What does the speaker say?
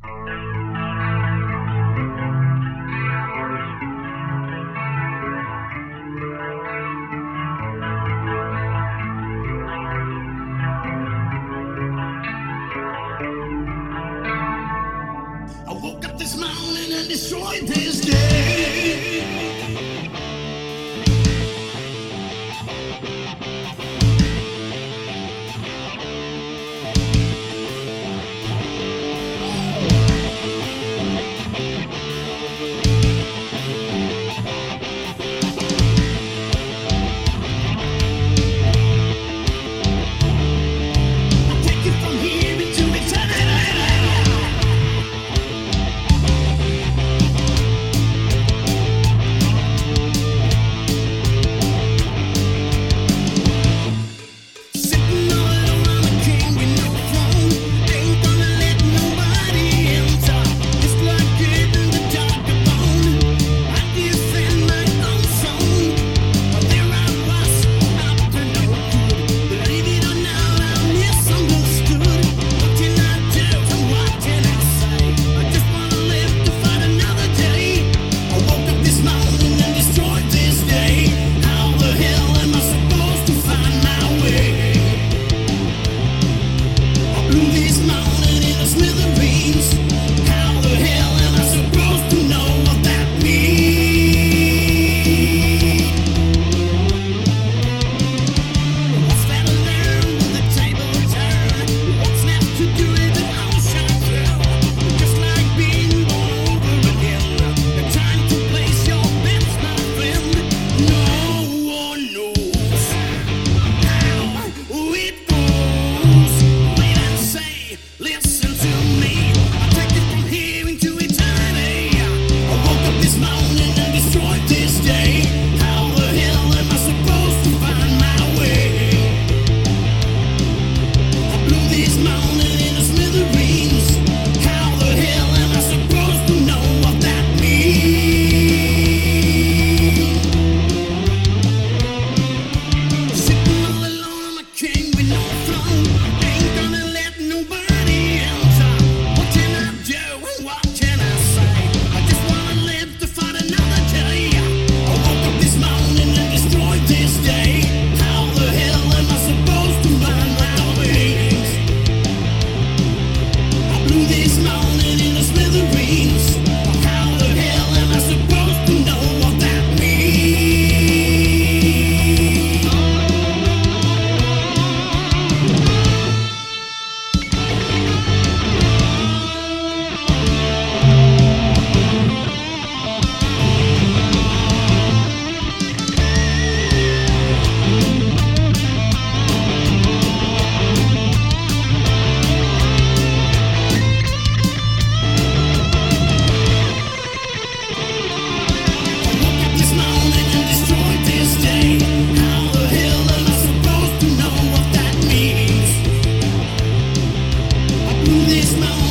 I woke up this morning and destroyed this day. I take it from here into eternity. Sitting all alone on a king with no throne. Ain't gonna let nobody enter. It's like getting the dark alone. I defend my own soul. But there I was, up to no good. Believe it or not, I'm misunderstood. What can I do and what can I say? I just wanna live to fight another day. I woke up this morning and destroyed this day. How the hell am I supposed to find my way? I blew this mountain into smithereens. How the hell am I supposed to know what that means? What's that I learn when the table turn? What's left to do if the ocean through? Just like being born over again. The time to place your bets, my friend. No one knows how it goes. Wait and say, listen to me. I take it from here into eternity. I woke up this morning and destroyed this day. How the hell am I supposed to find my way? I blew this mountain into smithereens. How the hell am I supposed to know what that means? Sitting all alone, I'm a king with no throne. Ain't gonna let nobody enter. What can I do and what can I say? I just wanna live to fight another day. I woke up this morning and destroyed this day. How the hell am I supposed to find my wings? I blew this mountain into smithereens. How the hell am I supposed to know what that means? This morning and destroyed this day. How the hell am I supposed to know what that means? I blew this mountain